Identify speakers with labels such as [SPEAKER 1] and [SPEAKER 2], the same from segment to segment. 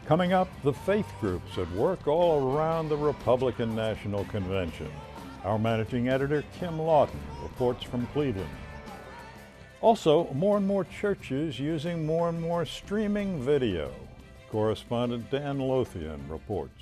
[SPEAKER 1] Coming up, the faith groups at work all around the Republican National Convention. Our managing editor, Kim Lawton, reports from Cleveland. Also, more and more churches using more and more streaming video. Correspondent Dan Lothian reports.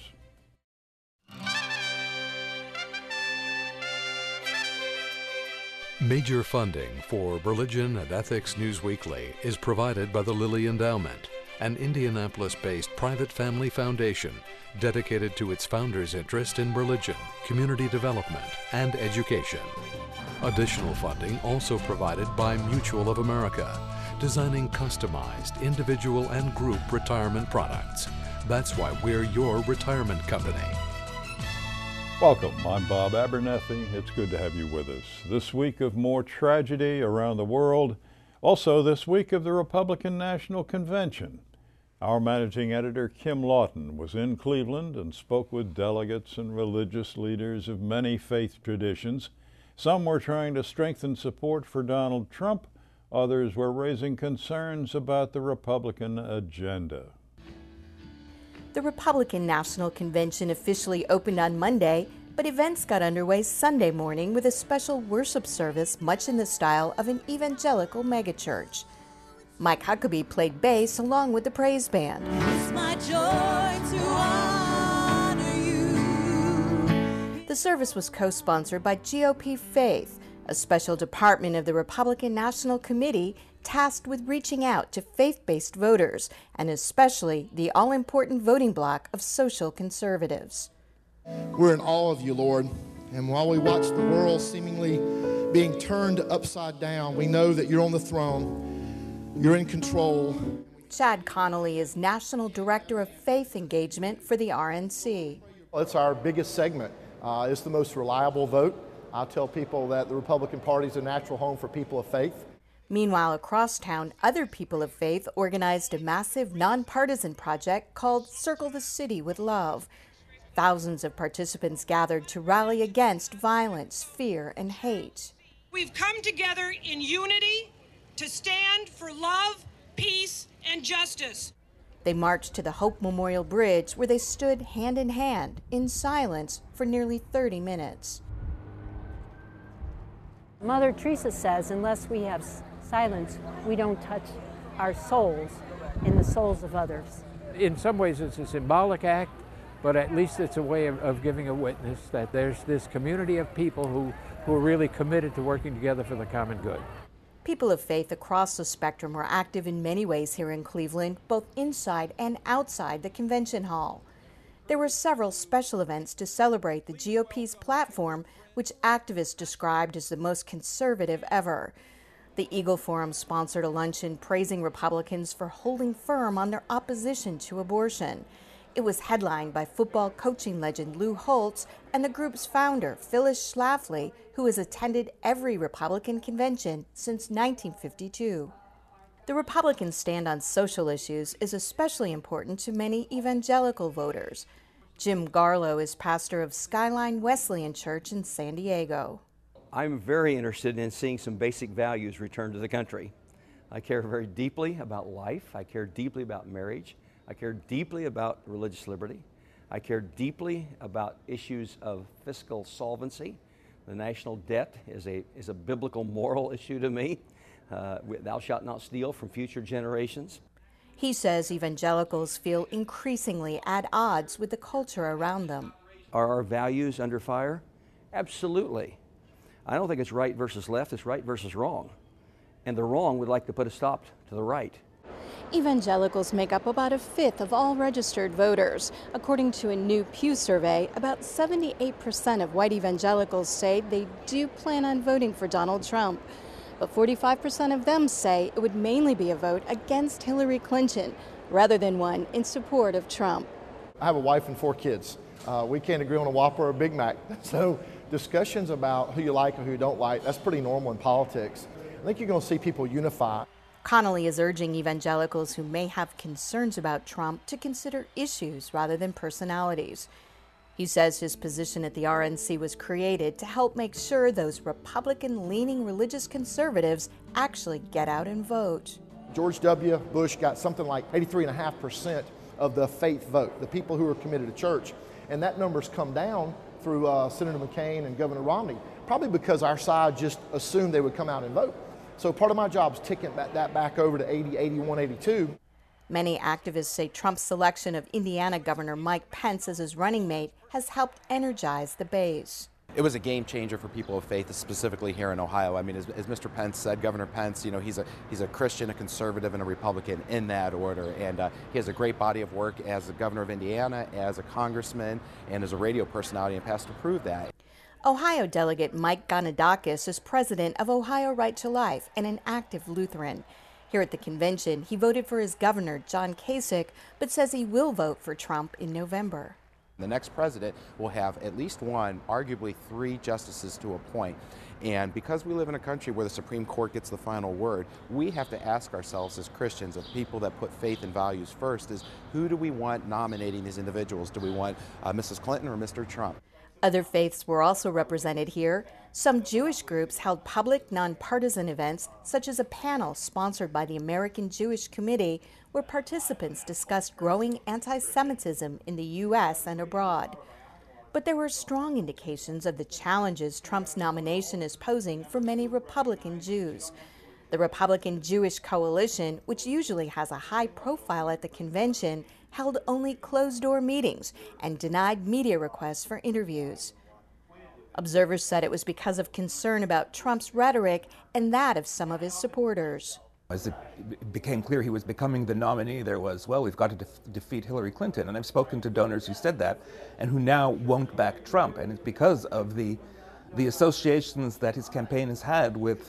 [SPEAKER 2] Major funding for Religion and Ethics News Weekly is provided by the Lilly Endowment, an Indianapolis-based private family foundation dedicated to its founders' interest in religion, community development, and education. Additional funding also provided by Mutual of America, designing customized individual and group retirement products. That's why we're your retirement company.
[SPEAKER 1] Welcome, I'm Bob Abernethy. It's good to have you with us. This week of more tragedy around the world, also this week of the Republican National Convention. Our managing editor, Kim Lawton, was in Cleveland and spoke with delegates and religious leaders of many faith traditions. Some were trying to strengthen support for Donald Trump. Others were raising concerns about the Republican agenda.
[SPEAKER 3] The Republican National Convention officially opened on Monday, but events got underway Sunday morning with a special worship service much in the style of an evangelical megachurch. Mike Huckabee played bass along with the praise band.
[SPEAKER 4] It's my joy to honor you.
[SPEAKER 3] The service was co-sponsored by GOP Faith, a special department of the Republican National Committee tasked with reaching out to faith-based voters, and especially the all-important voting bloc of social conservatives.
[SPEAKER 5] We're in awe of you, Lord, and while we watch the world seemingly being turned upside down, we know that you're on the throne, you're in control.
[SPEAKER 3] Chad Connolly is National Director of Faith Engagement for the RNC.
[SPEAKER 6] It's our biggest segment. It's the most reliable vote. I tell people that the Republican Party is a natural home for people of faith.
[SPEAKER 3] Meanwhile, across town, other people of faith organized a massive nonpartisan project called Circle the City with Love. Thousands of participants gathered to rally against violence, fear, and hate.
[SPEAKER 7] We've come together in unity to stand for love, peace, and justice.
[SPEAKER 3] They marched to the Hope Memorial Bridge, where they stood hand in hand, in silence, for nearly 30 minutes.
[SPEAKER 8] Mother Teresa says, unless we have silence, we don't touch our souls in the souls of others.
[SPEAKER 9] In some ways it's a symbolic act, but at least it's a way of giving a witness that there's this community of people who are really committed to working together for the common good.
[SPEAKER 3] People of faith across the spectrum were active in many ways here in Cleveland, both inside and outside the convention hall. There were several special events to celebrate the GOP's platform, which activists described as the most conservative ever. The Eagle Forum sponsored a luncheon praising Republicans for holding firm on their opposition to abortion. It was headlined by football coaching legend Lou Holtz and the group's founder, Phyllis Schlafly, who has attended every Republican convention since 1952. The Republican stand on social issues is especially important to many evangelical voters. Jim Garlow is pastor of Skyline Wesleyan Church in San Diego.
[SPEAKER 10] I'm very interested in seeing some basic values returned to the country. I care very deeply about life. I care deeply about marriage. I care deeply about religious liberty. I care deeply about issues of fiscal solvency. The national debt is a biblical moral issue to me. Thou shalt not steal from future generations.
[SPEAKER 3] He says evangelicals feel increasingly at odds with the culture around them.
[SPEAKER 10] Are our values under fire? Absolutely. I don't think it's right versus left, it's right versus wrong. And the wrong would like to put a stop to the right.
[SPEAKER 3] Evangelicals make up about a fifth of all registered voters. According to a new Pew survey, about 78% of white evangelicals say they do plan on voting for Donald Trump. But 45% of them say it would mainly be a vote against Hillary Clinton rather than one in support of Trump.
[SPEAKER 6] I have a wife and 4 kids. We can't agree on a Whopper or a Big Mac. So discussions about who you like and who you don't like, that's pretty normal in politics. I think you're going to see people unify.
[SPEAKER 3] Connolly is urging evangelicals who may have concerns about Trump to consider issues rather than personalities. He says his position at the RNC was created to help make sure those Republican-leaning religious conservatives actually get out and vote.
[SPEAKER 6] George W. Bush got something like 83.5% of the faith vote, the people who are committed to church. And that number's come down through Senator McCain and Governor Romney, probably because our side just assumed they would come out and vote. So part of my job is ticking that back over to 80, 81, 82.
[SPEAKER 3] Many activists say Trump's selection of Indiana Governor Mike Pence as his running mate has helped energize the base.
[SPEAKER 11] It was a game changer for people of faith, specifically here in Ohio. I mean, as Mr. Pence said, Governor Pence, you know, he's a Christian, a conservative, and a Republican in that order. And he has a great body of work as the governor of Indiana, as a congressman, and as a radio personality, and has to prove that.
[SPEAKER 3] Ohio Delegate Mike Ganadakis is president of Ohio Right to Life and an active Lutheran. Here at the convention, he voted for his governor, John Kasich, but says he will vote for Trump in November.
[SPEAKER 11] The next president will have at least one, arguably 3 justices to appoint. And because we live in a country where the Supreme Court gets the final word, we have to ask ourselves as Christians, as people that put faith and values first, is who do we want nominating these individuals? Do we want Mrs. Clinton or Mr. Trump?
[SPEAKER 3] Other faiths were also represented here. Some Jewish groups held public, nonpartisan events, such as a panel sponsored by the American Jewish Committee, where participants discussed growing anti-Semitism in the U.S. and abroad. But there were strong indications of the challenges Trump's nomination is posing for many Republican Jews. The Republican Jewish Coalition, which usually has a high profile at the convention, held only closed-door meetings and denied media requests for interviews. Observers said it was because of concern about Trump's rhetoric and that of some of his supporters.
[SPEAKER 12] As it became clear he was becoming the nominee, there was, well, we've got to defeat Hillary Clinton. And I've spoken to donors who said that and who now won't back Trump. And it's because of the associations that his campaign has had with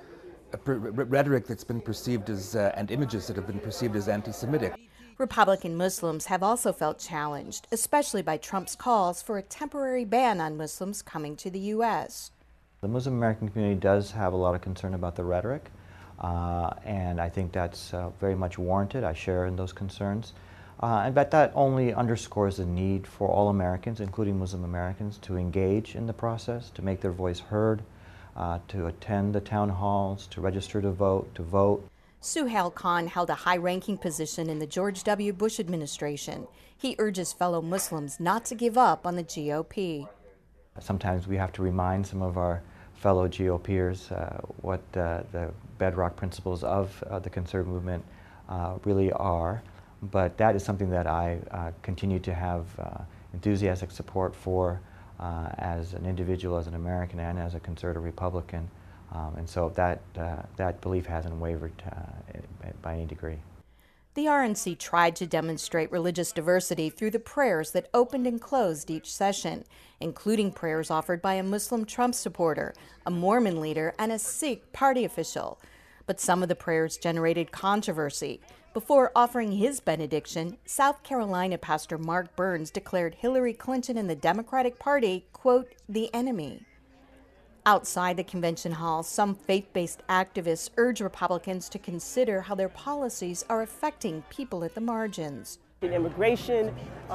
[SPEAKER 12] rhetoric that's been perceived as, and images that have been perceived as anti-Semitic.
[SPEAKER 3] Republican Muslims have also felt challenged, especially by Trump's calls for a temporary ban on Muslims coming to the U.S.
[SPEAKER 13] The Muslim American community does have a lot of concern about the rhetoric, and I think that's very much warranted. I share in those concerns. But that only underscores the need for all Americans, including Muslim Americans, to engage in the process, to make their voice heard, to attend the town halls, to register to vote.
[SPEAKER 3] Suhail Khan held a high-ranking position in the George W. Bush administration. He urges fellow Muslims not to give up on the GOP.
[SPEAKER 13] Sometimes we have to remind some of our fellow GOPers what the bedrock principles of the conservative movement really are. But that is something that I continue to have enthusiastic support for as an individual, as an American, and as a conservative Republican. And so that belief hasn't wavered by any degree.
[SPEAKER 3] The RNC tried to demonstrate religious diversity through the prayers that opened and closed each session, including prayers offered by a Muslim Trump supporter, a Mormon leader, and a Sikh party official. But some of the prayers generated controversy. Before offering his benediction, South Carolina Pastor Mark Burns declared Hillary Clinton and the Democratic Party, quote, the enemy. Outside the convention hall, some faith-based activists urge Republicans to consider how their policies are affecting people at the margins.
[SPEAKER 14] Immigration,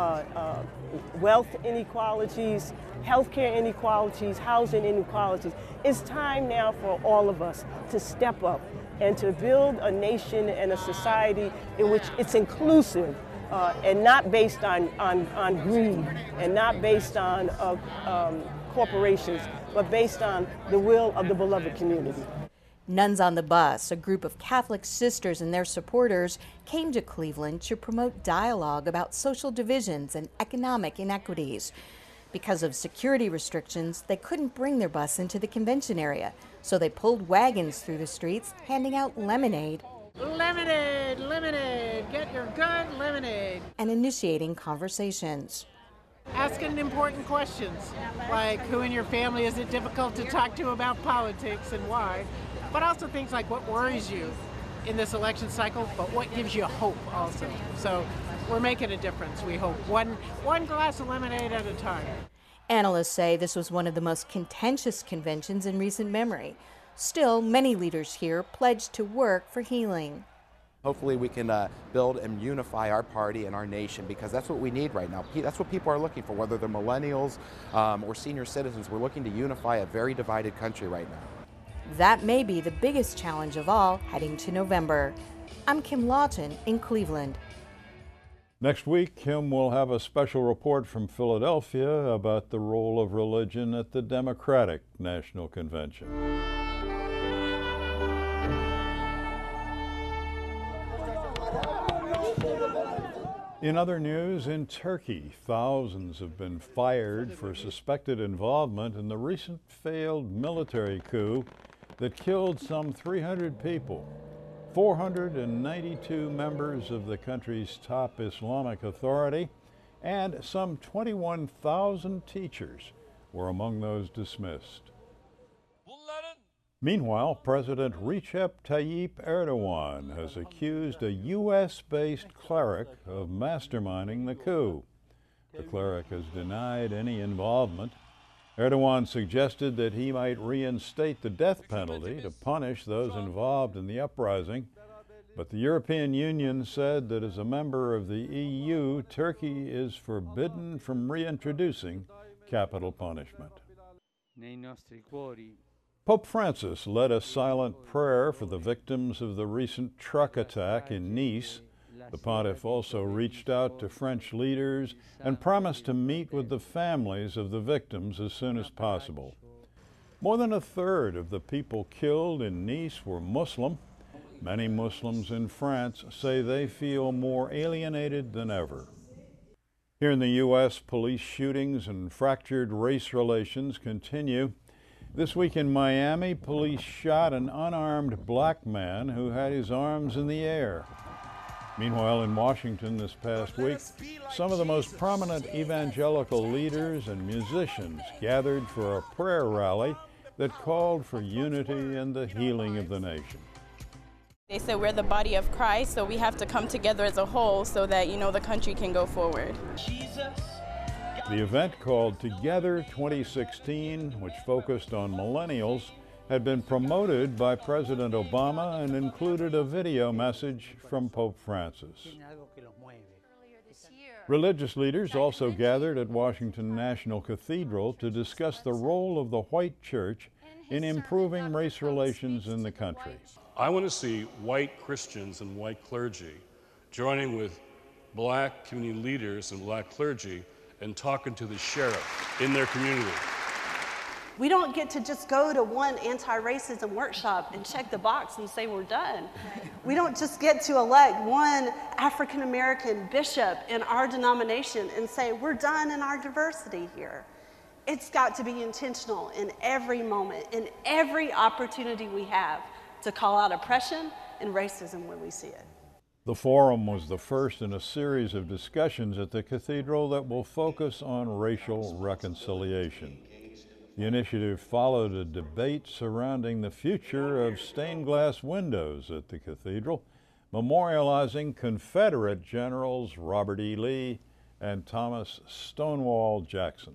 [SPEAKER 14] wealth inequalities, healthcare inequalities, housing inequalities. It's time now for all of us to step up and to build a nation and a society in which it's inclusive and not based on greed and not based on corporations, but based on the will of the beloved community.
[SPEAKER 3] Nuns on the Bus, a group of Catholic sisters and their supporters, came to Cleveland to promote dialogue about social divisions and economic inequities. Because of security restrictions, they couldn't bring their bus into the convention area, so they pulled wagons through the streets, handing out lemonade.
[SPEAKER 15] Lemonade, lemonade, get your good lemonade.
[SPEAKER 3] And initiating conversations.
[SPEAKER 15] Asking important questions, like who in your family is it difficult to talk to about politics and why, but also things like what worries you in this election cycle, but what gives you hope also. So we're making a difference, we hope. One glass of lemonade at a time.
[SPEAKER 3] Analysts say this was one of the most contentious conventions in recent memory. Still, many leaders here pledged to work for healing.
[SPEAKER 11] Hopefully we can build and unify our party and our nation, because that's what we need right now. That's what people are looking for, whether they're millennials or senior citizens. We're looking to unify a very divided country right now.
[SPEAKER 3] That may be the biggest challenge of all heading to November. I'm Kim Lawton in Cleveland.
[SPEAKER 1] Next week, Kim will have a special report from Philadelphia about the role of religion at the Democratic National Convention. In other news, in Turkey, thousands have been fired for suspected involvement in the recent failed military coup that killed some 300 people. 492 members of the country's top Islamic authority and some 21,000 teachers were among those dismissed. Meanwhile, President Recep Tayyip Erdogan has accused a U.S.-based cleric of masterminding the coup. The cleric has denied any involvement. Erdogan suggested that he might reinstate the death penalty to punish those involved in the uprising, but the European Union said that as a member of the EU, Turkey is forbidden from reintroducing capital punishment. Pope Francis led a silent prayer for the victims of the recent truck attack in Nice. The pontiff also reached out to French leaders and promised to meet with the families of the victims as soon as possible. More than a third of the people killed in Nice were Muslim. Many Muslims in France say they feel more alienated than ever. Here in the U.S., police shootings and fractured race relations continue. This week in Miami, police shot an unarmed black man who had his arms in the air. Meanwhile, in Washington this past week, some of the most prominent evangelical leaders and musicians gathered for a prayer rally that called for unity and the healing of the nation.
[SPEAKER 16] They said we're the body of Christ, so we have to come together as a whole so that, the country can go forward.
[SPEAKER 1] The event, called Together 2016, which focused on millennials, had been promoted by President Obama and included a video message from Pope Francis. Religious leaders also gathered at Washington National Cathedral to discuss the role of the white church in improving race relations in the country.
[SPEAKER 17] I want to see white Christians and white clergy joining with black community leaders and black clergy and talking to the sheriff in their community.
[SPEAKER 18] We don't get to just go to one anti-racism workshop and check the box and say we're done. We don't just get to elect one African-American bishop in our denomination and say we're done in our diversity here. It's got to be intentional in every moment, in every opportunity we have to call out oppression and racism when we see it.
[SPEAKER 1] The forum was the first in a series of discussions at the cathedral that will focus on racial reconciliation. The initiative followed a debate surrounding the future of stained glass windows at the cathedral, memorializing Confederate generals Robert E. Lee and Thomas Stonewall Jackson.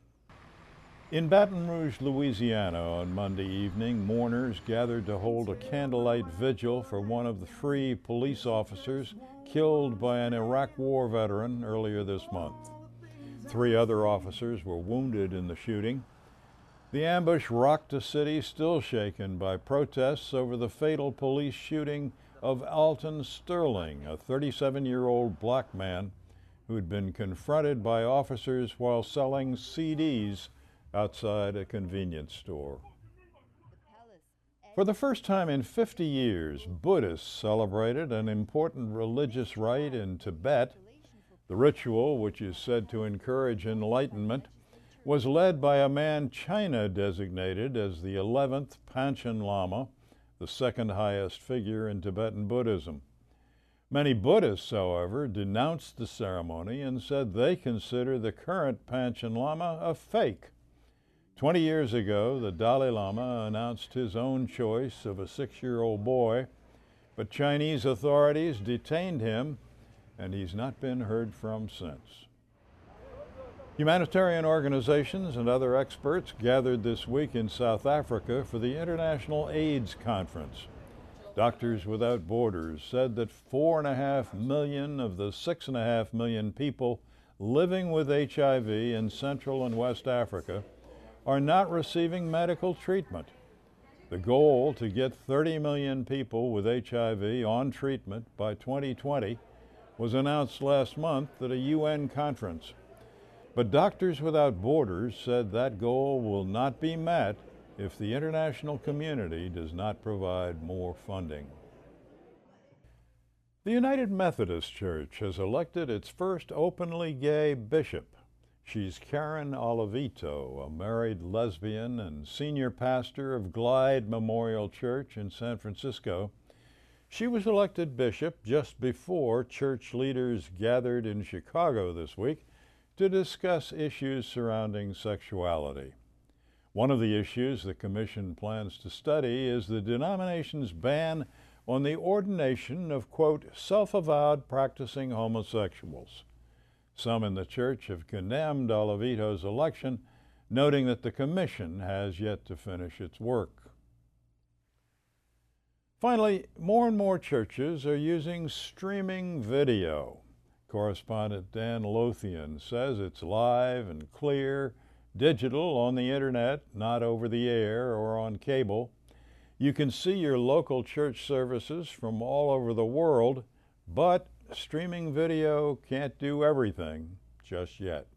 [SPEAKER 1] In Baton Rouge, Louisiana, on Monday evening, mourners gathered to hold a candlelight vigil for one of the free police officers killed by an Iraq War veteran earlier this month. 3 other officers were wounded in the shooting. The ambush rocked a city still shaken by protests over the fatal police shooting of Alton Sterling, a 37-year-old black man who had been confronted by officers while selling CDs outside a convenience store. For the first time in 50 years, Buddhists celebrated an important religious rite in Tibet. The ritual, which is said to encourage enlightenment, was led by a man China designated as the 11th Panchen Lama, the second highest figure in Tibetan Buddhism. Many Buddhists, however, denounced the ceremony and said they consider the current Panchen Lama a fake. 20 years ago, the Dalai Lama announced his own choice of a 6-year-old boy, but Chinese authorities detained him, and he's not been heard from since. Humanitarian organizations and other experts gathered this week in South Africa for the International AIDS Conference. Doctors Without Borders said that 4.5 million of the 6.5 million people living with HIV in Central and West Africa are not receiving medical treatment. The goal, to get 30 million people with HIV on treatment by 2020, was announced last month at a UN conference. But Doctors Without Borders said that goal will not be met if the international community does not provide more funding. The United Methodist Church has elected its first openly gay bishop. She's Karen Olivito, a married lesbian and senior pastor of Glide Memorial Church in San Francisco. She was elected bishop just before church leaders gathered in Chicago this week to discuss issues surrounding sexuality. One of the issues the commission plans to study is the denomination's ban on the ordination of, quote, self-avowed practicing homosexuals. Some in the church have condemned Olivito's election, noting that the commission has yet to finish its work. Finally, more and more churches are using streaming video. Correspondent Dan Lothian says it's live and clear, digital on the internet, not over the air or on cable. You can see your local church services from all over the world, but streaming video can't do everything just yet.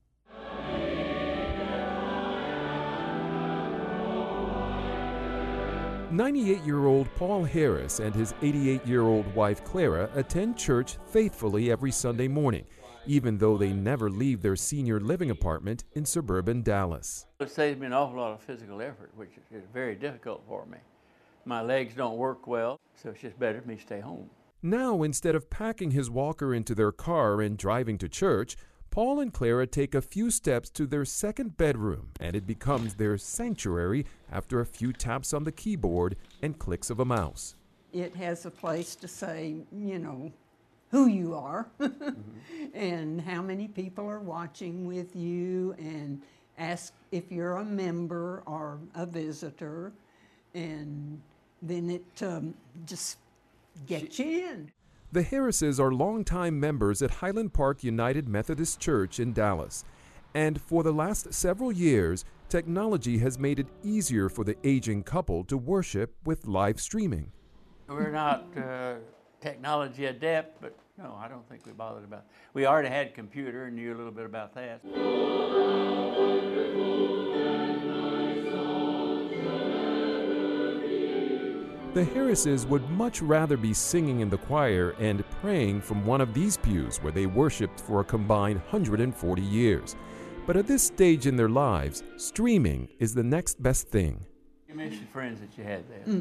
[SPEAKER 19] 98-year-old Paul Harris and his 88-year-old wife Clara attend church faithfully every Sunday morning, even though they never leave their senior living apartment in suburban Dallas.
[SPEAKER 20] It saves me an awful lot of physical effort, which is very difficult for me. My legs don't work well, so it's just better for me to stay home.
[SPEAKER 19] Now, instead of packing his walker into their car and driving to church, Paul and Clara take a few steps to their second bedroom, and it becomes their sanctuary after a few taps on the keyboard and clicks of a mouse.
[SPEAKER 21] It has a place to say, you know, who you are and how many people are watching with you, and ask if you're a member or a visitor, and then it just gets you in.
[SPEAKER 19] The Harrises are longtime members at Highland Park United Methodist Church in Dallas, and for the last several years, technology has made it easier for the aging couple to worship with live streaming.
[SPEAKER 20] We're not technology adept, but no, I don't think we bothered about it. We already had a computer and knew a little bit about that.
[SPEAKER 19] The Harrises would much rather be singing in the choir and praying from one of these pews where they worshiped for a combined 140 years. But at this stage in their lives, streaming is the next best thing.
[SPEAKER 20] You miss your friends that you had there.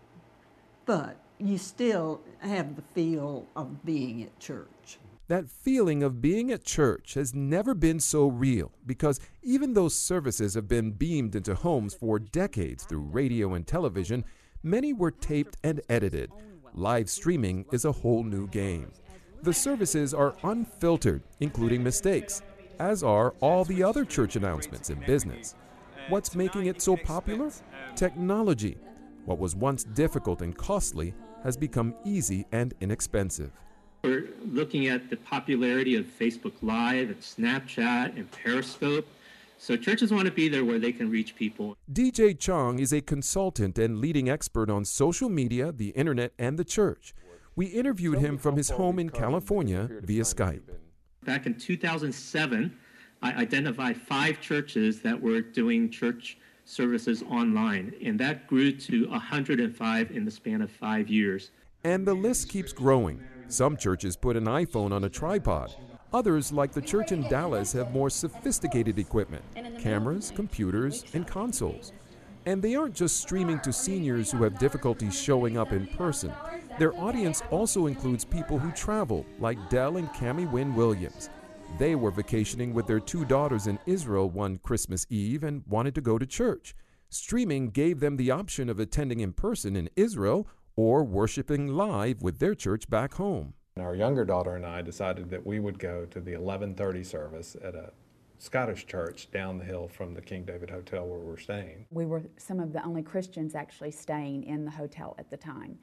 [SPEAKER 21] But you still have the feel of being at church.
[SPEAKER 19] That feeling of being at church has never been so real, because even though services have been beamed into homes for decades through radio and television, many were taped and edited. Live streaming is a whole new game. The services are unfiltered, including mistakes, as are all the other church announcements in business. What's making it so popular? Technology. What was once difficult and costly has become easy and inexpensive.
[SPEAKER 22] We're looking at the popularity of Facebook Live and Snapchat and Periscope. So churches want to be there where they can reach people.
[SPEAKER 19] DJ Chong is a consultant and leading expert on social media, the internet, and the church. We interviewed him from his home in California via Skype.
[SPEAKER 22] Back in 2007, I identified 5 churches that were doing church services online, and that grew to 105 in the span of 5 years.
[SPEAKER 19] And the list keeps growing. Some churches put an iPhone on a tripod. Others, like the church in Dallas, have more sophisticated equipment, cameras, computers, and consoles. And they aren't just streaming to seniors who have difficulty showing up in person. Their audience also includes people who travel, like Dell and Cammie Wynn Williams. They were vacationing with their 2 daughters in Israel one Christmas Eve and wanted to go to church. Streaming gave them the option of attending in person in Israel or worshiping live with their church back home.
[SPEAKER 23] Our younger daughter and I decided that we would go to the 11:30 service at a Scottish church down the hill from the King David Hotel where we're staying.
[SPEAKER 24] We were some of the only Christians actually staying in the hotel at the time,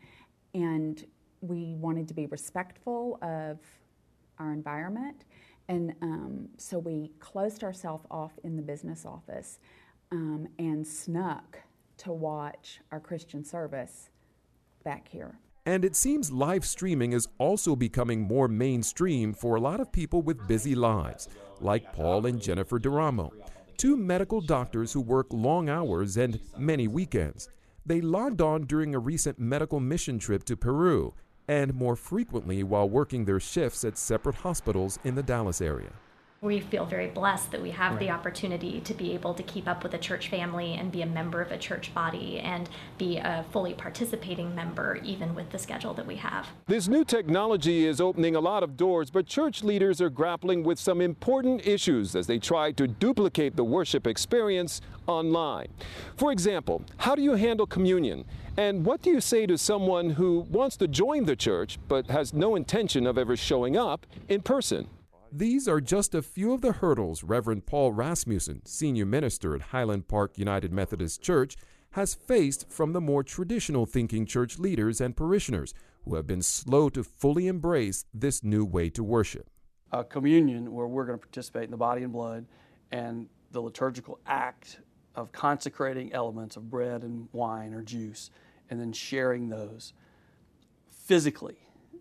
[SPEAKER 24] and we wanted to be respectful of our environment, and so we closed ourselves off in the business office and snuck to watch our Christian service back here.
[SPEAKER 19] And it seems live streaming is also becoming more mainstream for a lot of people with busy lives, like Paul and Jennifer Duramo, two medical doctors who work long hours and many weekends. They logged on during a recent medical mission trip to Peru, and more frequently while working their shifts at separate hospitals in the Dallas area.
[SPEAKER 2] We feel very blessed that we have the opportunity to be able to keep up with a church family and be a member of a church body and be a fully participating member, even with the schedule that we have.
[SPEAKER 4] This new technology is opening a lot of doors, but church leaders are grappling with some important issues as they try to duplicate the worship experience online. For example, how do you handle communion? And what do you say to someone who wants to join the church but has no intention of ever showing up in person?
[SPEAKER 19] These are just a few of the hurdles Reverend Paul Rasmussen, senior minister at Highland Park United Methodist Church, has faced from the more traditional thinking church leaders and parishioners who have been slow to fully embrace this new way to worship.
[SPEAKER 5] Communion, where we're going to participate in the body and blood, and the liturgical act of consecrating elements of bread and wine or juice, and then sharing those physically.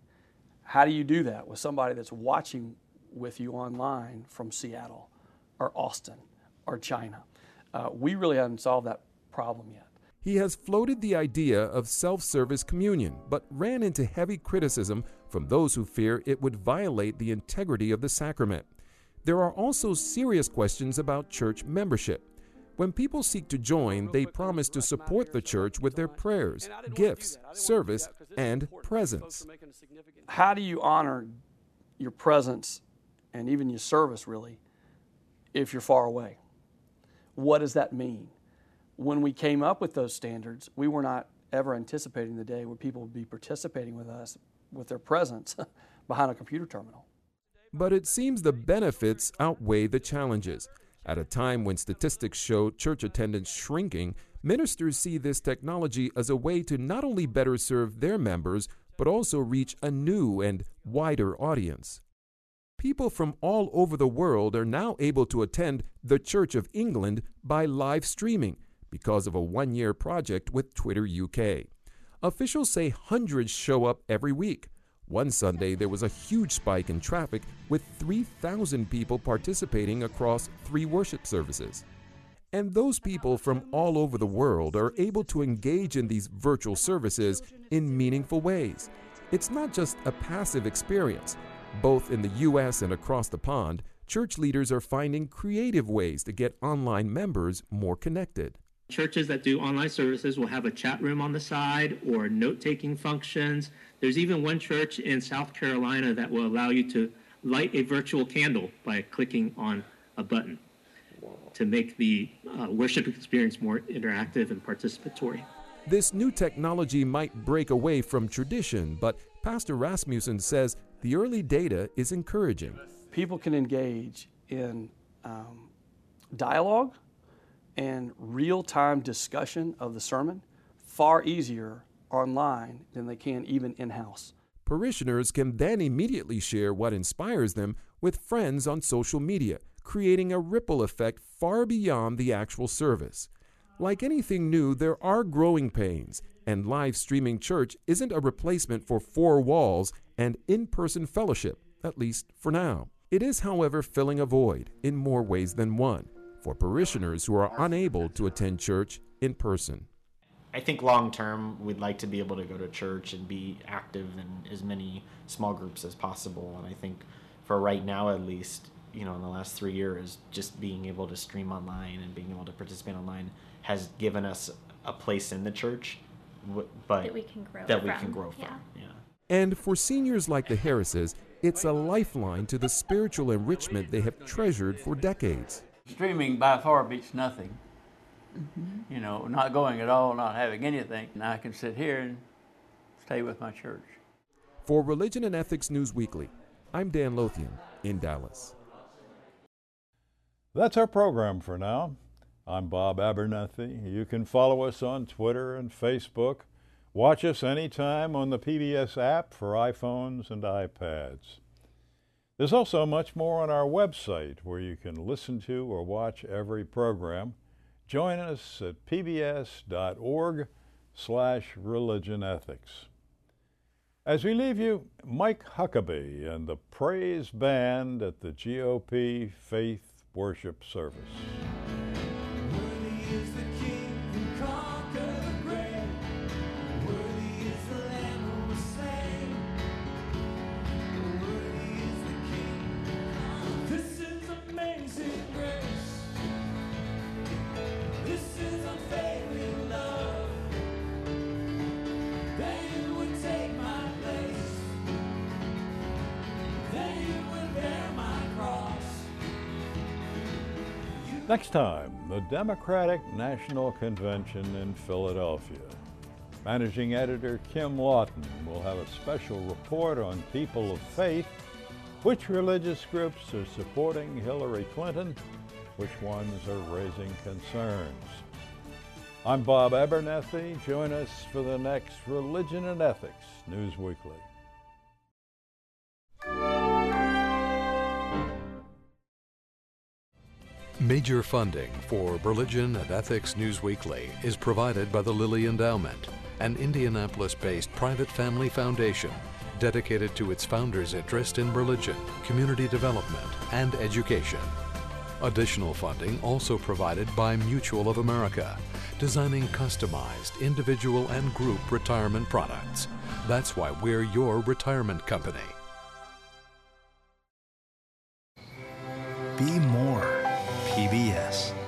[SPEAKER 5] How do you do that with somebody that's watching with you online from Seattle or Austin or China? We really haven't solved that problem yet.
[SPEAKER 19] He has floated the idea of self-service communion, but ran into heavy criticism from those who fear it would violate the integrity of the sacrament. There are also serious questions about church membership. When people seek to join, they promise to support the church with their prayers, gifts, service, and presence.
[SPEAKER 5] How do you honor your presence and even your service, really, if you're far away? What does that mean? When we came up with those standards, we were not ever anticipating the day where people would be participating with us with their presence behind a computer terminal.
[SPEAKER 19] But it seems the benefits outweigh the challenges. At a time when statistics show church attendance shrinking, ministers see this technology as a way to not only better serve their members, but also reach a new and wider audience. People from all over the world are now able to attend the Church of England by live streaming because of a one-year project with Twitter UK. Officials say hundreds show up every week. One Sunday, there was a huge spike in traffic with 3,000 people participating across 3 worship services. And those people from all over the world are able to engage in these virtual services in meaningful ways. It's not just a passive experience. Both in the U.S. and across the pond, church leaders are finding creative ways to get online members more connected.
[SPEAKER 22] Churches that do online services will have a chat room on the side or note-taking functions. There's even one church in South Carolina that will allow you to light a virtual candle by clicking on a button to make the worship experience more interactive and participatory.
[SPEAKER 19] This new technology might break away from tradition, but Pastor Rasmussen says the early data is encouraging.
[SPEAKER 5] People can engage in dialogue and real-time discussion of the sermon far easier online than they can even in-house.
[SPEAKER 19] Parishioners can then immediately share what inspires them with friends on social media, creating a ripple effect far beyond the actual service. Like anything new, there are growing pains, and live streaming church isn't a replacement for 4 walls and in-person fellowship, at least for now. It is, however, filling a void in more ways than one for parishioners who are unable to attend church in person.
[SPEAKER 7] I think long term, we'd like to be able to go to church and be active in as many small groups as possible. And I think for right now, at least, in the last 3 years, just being able to stream online and being able to participate online has given us a place in the church, but
[SPEAKER 2] that we can grow from.
[SPEAKER 7] Yeah.
[SPEAKER 19] And for seniors like the Harrises, it's a lifeline to the spiritual enrichment they have treasured for decades.
[SPEAKER 20] Streaming by far beats nothing. Not going at all, not having anything. And I can sit here and stay with my church.
[SPEAKER 19] For Religion and Ethics News Weekly, I'm Dan Lothian in Dallas.
[SPEAKER 1] That's our program for now. I'm Bob Abernethy. You can follow us on Twitter and Facebook. Watch us anytime on the PBS app for iPhones and iPads. There's also much more on our website where you can listen to or watch every program. Join us at pbs.org/religionethics. As we leave you, Mike Huckabee and the Praise Band at the GOP Faith Worship Service.
[SPEAKER 6] Worthy is the King who conquered the grave. Worthy is the Lamb who was slain. Worthy is the King. This is amazing grace. This is unfailing love. That you would take my place. That you would bear my cross.
[SPEAKER 1] Next time, the Democratic National Convention in Philadelphia. Managing Editor Kim Lawton will have a special report on people of faith, which religious groups are supporting Hillary Clinton, which ones are raising concerns. I'm Bob Abernethy. Join us for the next Religion and Ethics News Weekly.
[SPEAKER 8] Major funding for Religion and Ethics News Weekly is provided by the Lilly Endowment, an Indianapolis-based private family foundation dedicated to its founders' interest in religion, community development, and education. Additional funding also provided by Mutual of America, designing customized individual and group retirement products. That's why we're your retirement company.
[SPEAKER 9] Be more PBS.